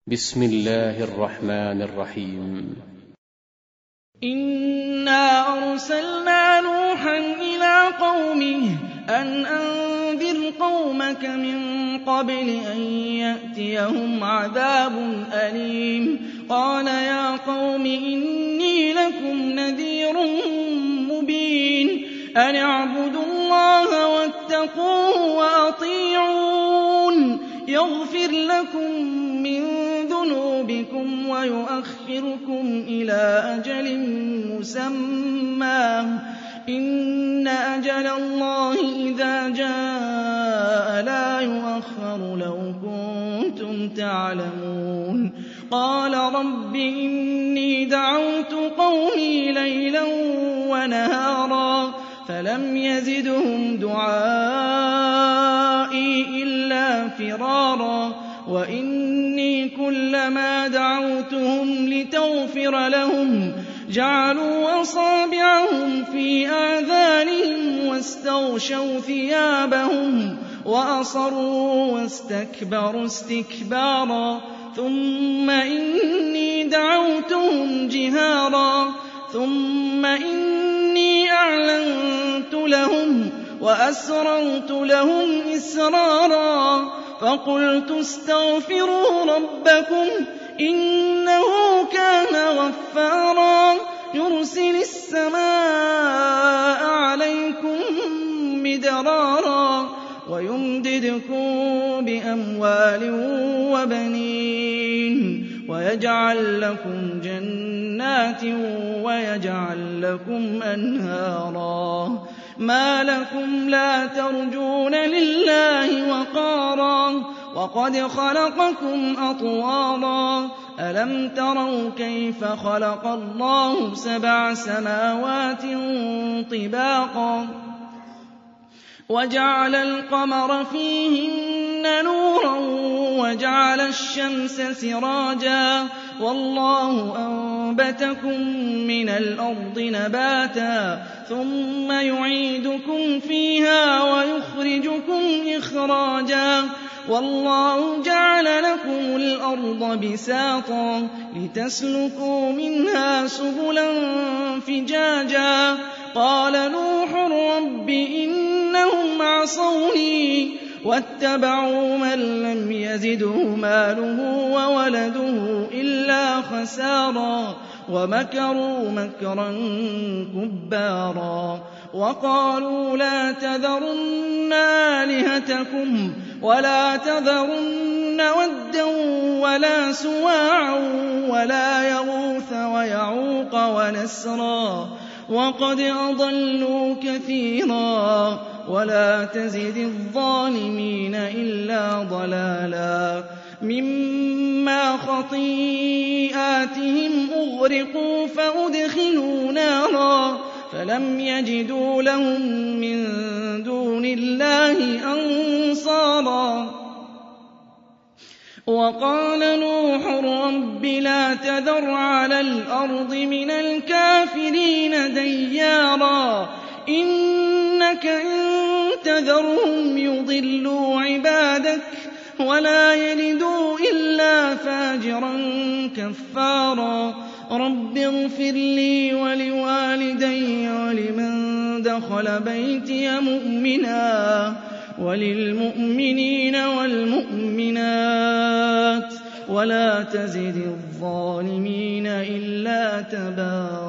بسم الله الرحمن الرحيم. إِنَّا أَرْسَلْنَا نُوحًا إِلَىٰ قَوْمِهِ أَنْ أَنذِرْ قَوْمَكَ مِن قَبْلِ أَن يَأْتِيَهُمْ عَذَابٌ أَلِيمٌ قَالَ يَا قَوْمِ إِنِّي لَكُمْ نَذِيرٌ مُّبِينٌ أَنِ اعْبُدُوا اللَّهَ وَاتَّقُوهُ وَأَطِيعُونِ يَغْفِرْ لَكُم مِّن ذُنُوبِكُمْ وَيُؤَخِّرْكُمْ إِلَىٰ أَجَلٍ مُّسَمًّى ۚ إِنَّ أَجَلَ اللَّهِ إِذَا جَاءَ لَا يُؤَخَّرُ لَوْ كُنتُمْ تَعْلَمُونَ قَالَ رَبِّ إِنِّي دَعَوْتُ قَوْمِي لَيْلًا وَنَهَارًا فَلَمْ يَزِدْهُمْ دُعَائِي إِلَّا فِرَارًا وَإِنِّي كُلَّمَا دَعَوْتُهُمْ لِتَغْفِرَ لَهُمْ جَعَلُوا أَصَابِعَهُمْ فِي آذَانِهِمْ وَاسْتَغْشَوْا ثِيَابَهُمْ وَأَصَرُّوا وَاسْتَكْبَرُوا اسْتِكْبَارًا ثُمَّ إِنِّي دَعَوْتُهُمْ جِهَارًا ثُمَّ إِنِّي أَعْلَنتُ لَهُمْ وَأَسْرَرْتُ لَهُمْ إِسْرَارًا فَقُلْتُ اسْتَغْفِرُوا رَبَّكُمْ إِنَّهُ كَانَ غَفَّارًا يُرْسِلِ السَّمَاءَ عَلَيْكُم مِّدْرَارًا وَيُمْدِدْكُم بِأَمْوَالٍ وَبَنِينَ وَيَجْعَل لَّكُمْ جَنَّاتٍ وَيَجْعَل لَّكُمْ أَنْهَارًا مَا لَكُمْ لَا تَرْجُونَ لِلَّهِ وَقَارًا وَقَدْ خَلَقَكُمْ أَطْوَارًا أَلَمْ تَرَوْا كَيْفَ خَلَقَ اللَّهُ سَبْعَ سَمَاوَاتٍ طِبَاقًا وَجَعَلَ الْقَمَرَ فِيهِنَّ نُورًا وَجَعَلَ الشَّمْسَ سِرَاجًا وَاللَّهُ أَنبَتَكُم مِّنَ الْأَرْضِ نَبَاتًا ثُمَّ يُعِيدُكُمْ فِيهَا وَيُخْرِجُكُمْ إِخْرَاجًا وَاللَّهُ جَعَلَ لَكُمُ الْأَرْضَ بِسَاطًا لِّتَسْلُكُوا مِنْهَا سُبُلًا فِجَاجًا قَالَ نُوحٌ رَّبِّ إِنَّهُمْ عَصَوْنِي وَاتَّبَعُوا مَن لَّمْ يَزِدْهُ مَالُهُ وَوَلَدُهُ إِلَّا خَسَارًا وَمَكَرُوا مَكْرًا كُبَّارًا وَقَالُوا لَا تَذَرُنَّ آلِهَتَكُمْ وَلَا تَذَرُنَّ وَدًّا وَلَا سُوَاعًا وَلَا يَغُوثَ وَيَعُوقَ وَنَسْرًا وَقَدْ أَضَلُّوا كَثِيرًا وَلَا تَزِدِ الظَّالِمِينَ إِلَّا ضَلَالًا مِّمَّا خَطِيئَاتِهِمْ أُغْرِقُوا فَأُدْخِلُوا نَارًا فَلَمْ يَجِدُوا لَهُم مِّن دُونِ اللَّهِ أَنصَارًا وَقَالَ نُوحٌ رَّبِّ لَا تَذَرْ عَلَى الْأَرْضِ مِنَ الْكَافِرِينَ دَيَّارًا إِنَّكَ إِن تَذَرْهُمْ يُضِلُّوا عِبَادَكَ وَلَا يَلِدُوا إِلَّا فَاجِرًا كَفَّارًا رَّبِّ اغْفِرْ لِي وَلِوَالِدَيَّ وَلِمَن دَخَلَ بَيْتِيَ مُؤْمِنًا وَلِلْمُؤْمِنِينَ وَالْمُؤْمِنَاتِ وَلَا تَزِدِ الظَّالِمِينَ إِلَّا تَبَارًا